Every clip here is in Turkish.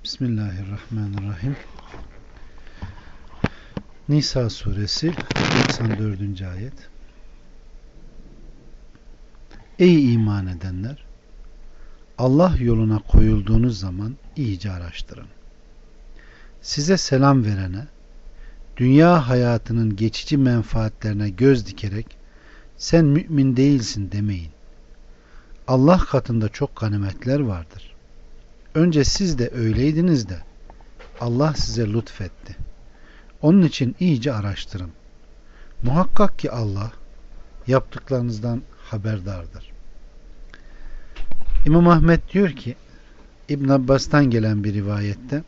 Bismillahirrahmanirrahim. Nisa suresi 94. ayet. Ey iman edenler! Allah yoluna koyulduğunuz zaman iyice araştırın. Size selam verene, dünya hayatının geçici menfaatlerine göz dikerek sen mümin değilsin demeyin. Allah katında çok ganimetler vardır. Önce siz de öyleydiniz de Allah size lütfetti. Onun için iyice araştırın. Muhakkak ki Allah yaptıklarınızdan haberdardır. İmam Ahmed diyor ki, İbn Abbas'tan gelen bir rivayette,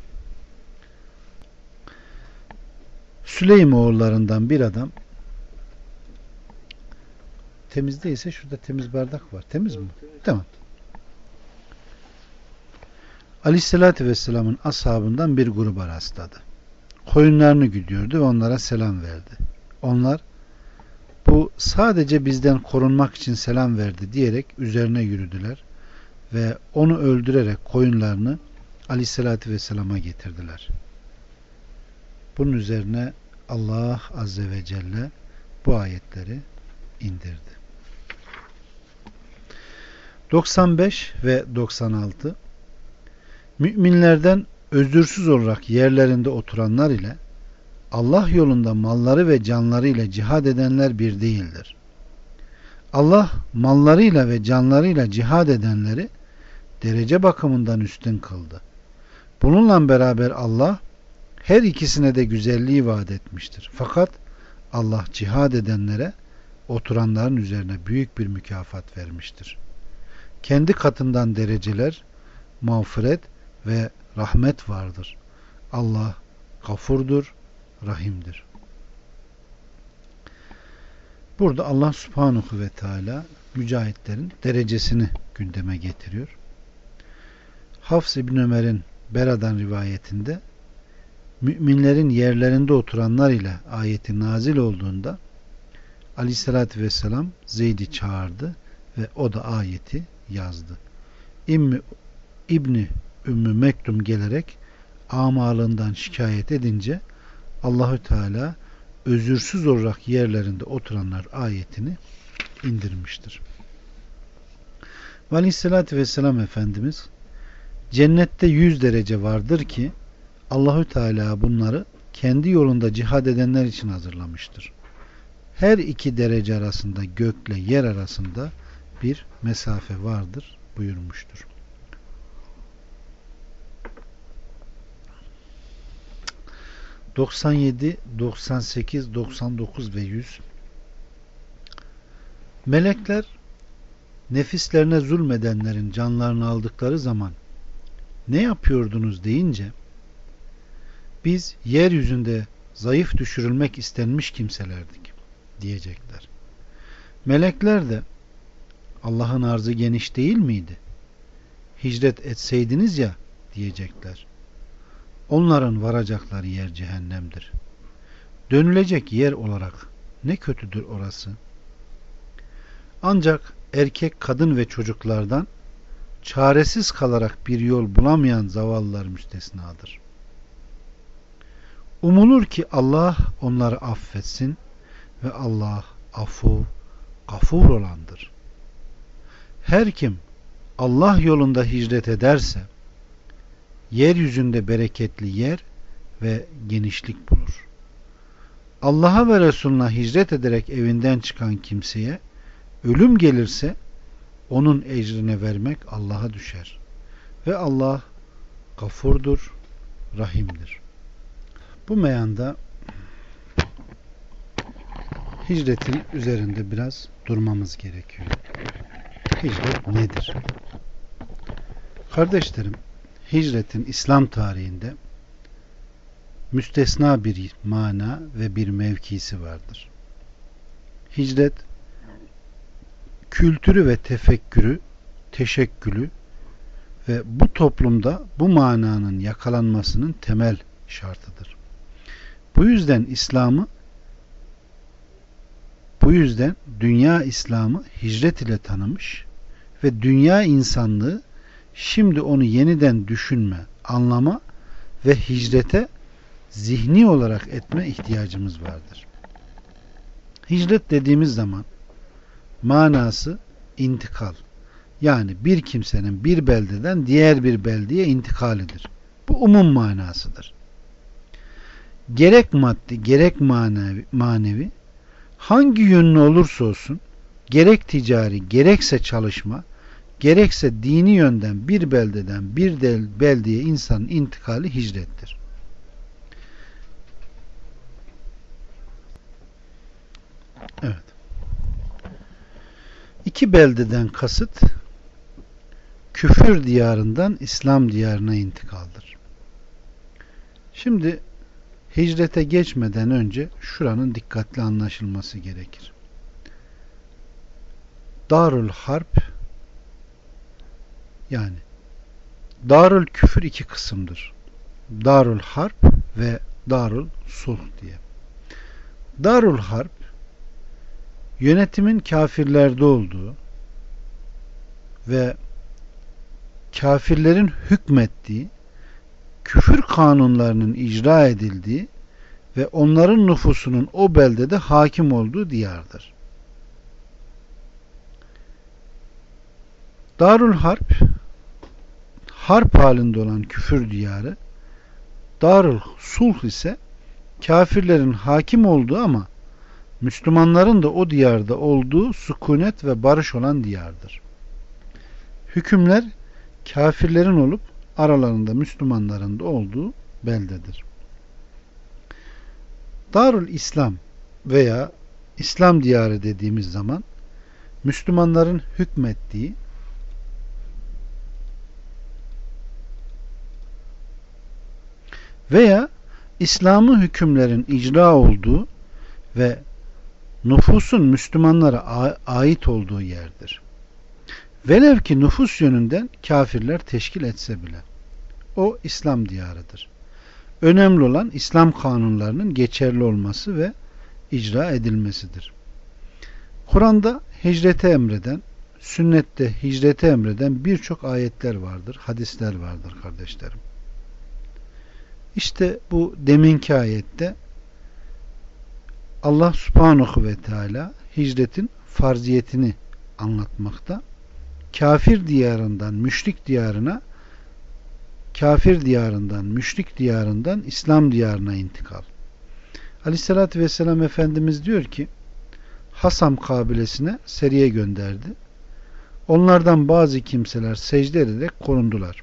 Süleym oğullarından bir adam, temiz değilse şurada temiz bardak var. Temiz mi? Tamam. Aleyhissalatü Vesselam'ın ashabından bir gruba rastladı. Koyunlarını güdüyordu ve onlara selam verdi. Onlar, bu sadece bizden korunmak için selam verdi diyerek üzerine yürüdüler ve onu öldürerek koyunlarını Aleyhissalatü Vesselam'a getirdiler. Bunun üzerine Allah Azze ve Celle bu ayetleri indirdi. 95 ve 96 Müminlerden özürsüz olarak yerlerinde oturanlar ile Allah yolunda malları ve canlarıyla cihad edenler bir değildir. Allah mallarıyla ve canlarıyla cihad edenleri derece bakımından üstün kıldı. Bununla beraber Allah her ikisine de güzelliği vaat etmiştir. Fakat Allah cihad edenlere oturanların üzerine büyük bir mükafat vermiştir. Kendi katından dereceler, mağfiret ve rahmet vardır. Allah gafurdur, rahimdir. Burada Allah Subhanahu ve Teala mücahitlerin derecesini gündeme getiriyor. Hafs İbn Ömer'in Bera'dan rivayetinde müminlerin yerlerinde oturanlar ile ayeti nazil olduğunda Aleyhissalatü Vesselam Zeyd'i çağırdı ve o da ayeti yazdı. İbni Ümmü Mektum gelerek amalından şikayet edince Allahü Teala özürsüz olarak yerlerinde oturanlar ayetini indirmiştir. Aleyhissalatü Vesselam Efendimiz cennette 100 derece vardır ki Allahü Teala bunları kendi yolunda cihad edenler için hazırlamıştır. Her iki derece arasında gökle yer arasında bir mesafe vardır buyurmuştur. 97, 98, 99 ve 100 Melekler nefislerine zulmedenlerin canlarını aldıkları zaman ne yapıyordunuz deyince biz yeryüzünde zayıf düşürülmek istenmiş kimselerdik diyecekler. Melekler de Allah'ın arzı geniş değil miydi? Hicret etseydiniz ya diyecekler. Onların varacakları yer cehennemdir. Dönülecek yer olarak ne kötüdür orası. Ancak erkek, kadın ve çocuklardan çaresiz kalarak bir yol bulamayan zavallılar müstesnadır. Umulur ki Allah onları affetsin ve Allah afu, gafur olandır. Her kim Allah yolunda hicret ederse yeryüzünde bereketli yer ve genişlik bulur. Allah'a ve Resulüne hicret ederek evinden çıkan kimseye ölüm gelirse onun ecrine vermek Allah'a düşer. Ve Allah gafurdur, rahimdir. Bu meyanda hicretin üzerinde biraz durmamız gerekiyor. Hicret nedir? Kardeşlerim, hicretin İslam tarihinde müstesna bir mana ve bir mevkisi vardır. Hicret, kültürü ve tefekkürü, teşekkülü ve bu toplumda bu mananın yakalanmasının temel şartıdır. Bu yüzden dünya İslam'ı hicret ile tanımış ve dünya insanlığı şimdi onu yeniden düşünme, anlama ve hicrete zihni olarak etme ihtiyacımız vardır. Hicret dediğimiz zaman manası intikal. Yani bir kimsenin bir beldeden diğer bir beldeye intikalidir. Bu umum manasıdır. Gerek maddi gerek manevi hangi yönlü olursa olsun, gerek ticari gerekse çalışma, gerekse dini yönden bir beldeden bir beldeye insanın intikali hicrettir. Evet. İki beldeden kasıt küfür diyarından İslam diyarına intikaldır. Şimdi hicrete geçmeden önce şuranın dikkatli anlaşılması gerekir. Darül Harp, yani Darül Küfür iki kısımdır. Darül Harp ve Darül Sulh diye. Darül Harp yönetimin kafirlerde olduğu ve kafirlerin hükmettiği, küfür kanunlarının icra edildiği ve onların nüfusunun o beldede hakim olduğu diyardır. Darül Harp, harp halinde olan küfür diyarı, Darül Sulh ise kafirlerin hakim olduğu ama Müslümanların da o diyarda olduğu sükunet ve barış olan diyardır. Hükümler kafirlerin olup aralarında Müslümanların da olduğu beldedir. Darül İslam veya İslam diyarı dediğimiz zaman Müslümanların hükmettiği veya İslam'ı hükümlerin icra olduğu ve nüfusun Müslümanlara ait olduğu yerdir. Velev ki nüfus yönünden kafirler teşkil etse bile. O İslam diyarıdır. Önemli olan İslam kanunlarının geçerli olması ve icra edilmesidir. Kur'an'da hicrete emreden, sünnette hicrete emreden birçok ayetler vardır, hadisler vardır kardeşlerim. İşte bu deminki ayette Allah Subhanahu ve Teala hicretin farziyetini anlatmakta. Kafir diyarından müşrik diyarına, kafir diyarından müşrik diyarından İslam diyarına intikal. Aleyhissalatü vesselam Efendimiz diyor ki, Hasam kabilesine seriye gönderdi. Onlardan bazı kimseler secde ederek korundular.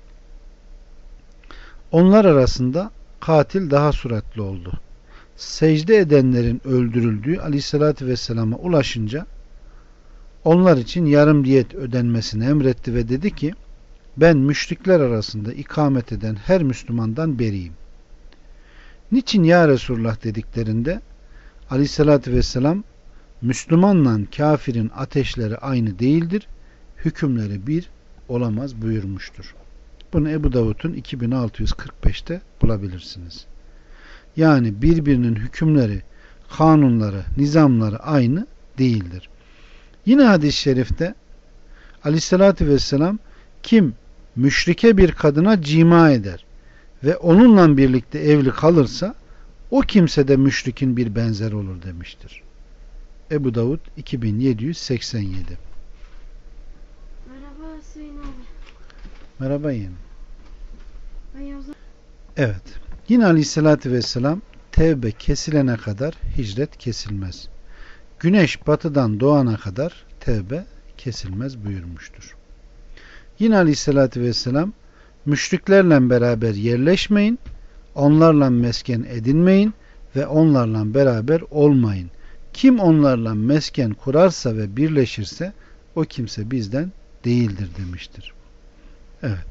Onlar arasında katil daha süratli oldu. Secde edenlerin öldürüldüğü Aleyhissalatü vesselama ulaşınca onlar için yarım diyet ödenmesini emretti ve dedi ki, ben müşrikler arasında ikamet eden her Müslümandan beriyim. Niçin ya Resulullah dediklerinde Aleyhissalatü vesselam, Müslümanla kafirin ateşleri aynı değildir, hükümleri bir olamaz buyurmuştur. Bunu Ebu Davud'un 2645'te bulabilirsiniz. Yani birbirinin hükümleri, kanunları, nizamları aynı değildir. Yine hadis-i şerifte Aleyhissalatü vesselam, kim müşrike bir kadına cima eder ve onunla birlikte evli kalırsa o kimse de müşrikin bir benzeri olur demiştir. Ebu Davud 2787. Merhaba Hüseyin abi. Merhaba yeğenim. Evet. Yine Aleyhissalatü vesselam, tevbe kesilene kadar hicret kesilmez. Güneş batıdan doğana kadar tevbe kesilmez buyurmuştur. Yine Aleyhissalatü vesselam, müşriklerle beraber yerleşmeyin, onlarla mesken edinmeyin ve onlarla beraber olmayın. Kim onlarla mesken kurarsa ve birleşirse o kimse bizden değildir demiştir. Evet.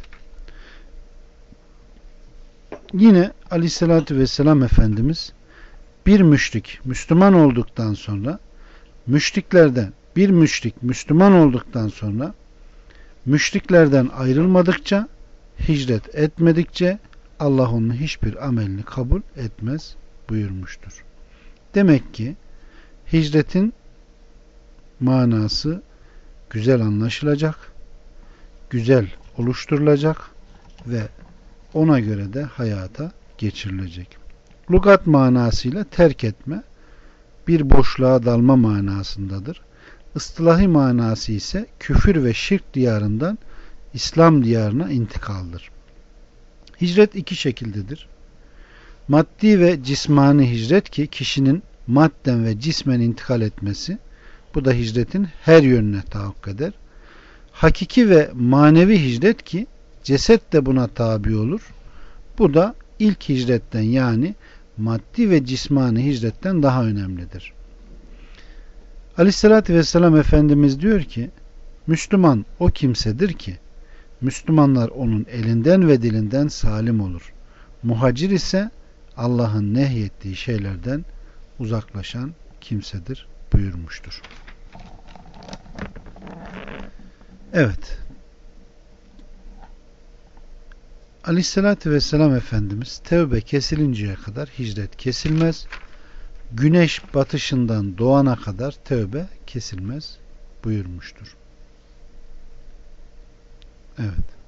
Yine Aleyhissalatü vesselam Efendimiz, bir müşrik Müslüman olduktan sonra, müşriklerden bir müşrik Müslüman olduktan sonra müşriklerden ayrılmadıkça, hicret etmedikçe Allah onun hiçbir amelini kabul etmez buyurmuştur. Demek ki hicretin manası güzel anlaşılacak, güzel oluşturulacak ve ona göre de hayata geçirilecek. Lugat manasıyla terk etme, bir boşluğa dalma manasındadır. İstilahi manası ise küfür ve şirk diyarından İslam diyarına intikaldır. Hicret iki şekildedir. Maddi ve cismani hicret ki kişinin madden ve cismen intikal etmesi, bu da hicretin her yönüne tahakkuk eder. Hakiki ve manevi hicret ki ceset de buna tabi olur. Bu da ilk hicretten yani maddi ve cismani hicretten daha önemlidir. Aleyhissalatü vesselam Efendimiz diyor ki, Müslüman o kimsedir ki Müslümanlar onun elinden ve dilinden salim olur. Muhacir ise Allah'ın nehyettiği şeylerden uzaklaşan kimsedir buyurmuştur. Evet. Aleyhissalatü vesselam Efendimiz tevbe kesilinceye kadar hicret kesilmez. Güneş batışından doğana kadar tevbe kesilmez buyurmuştur. Evet.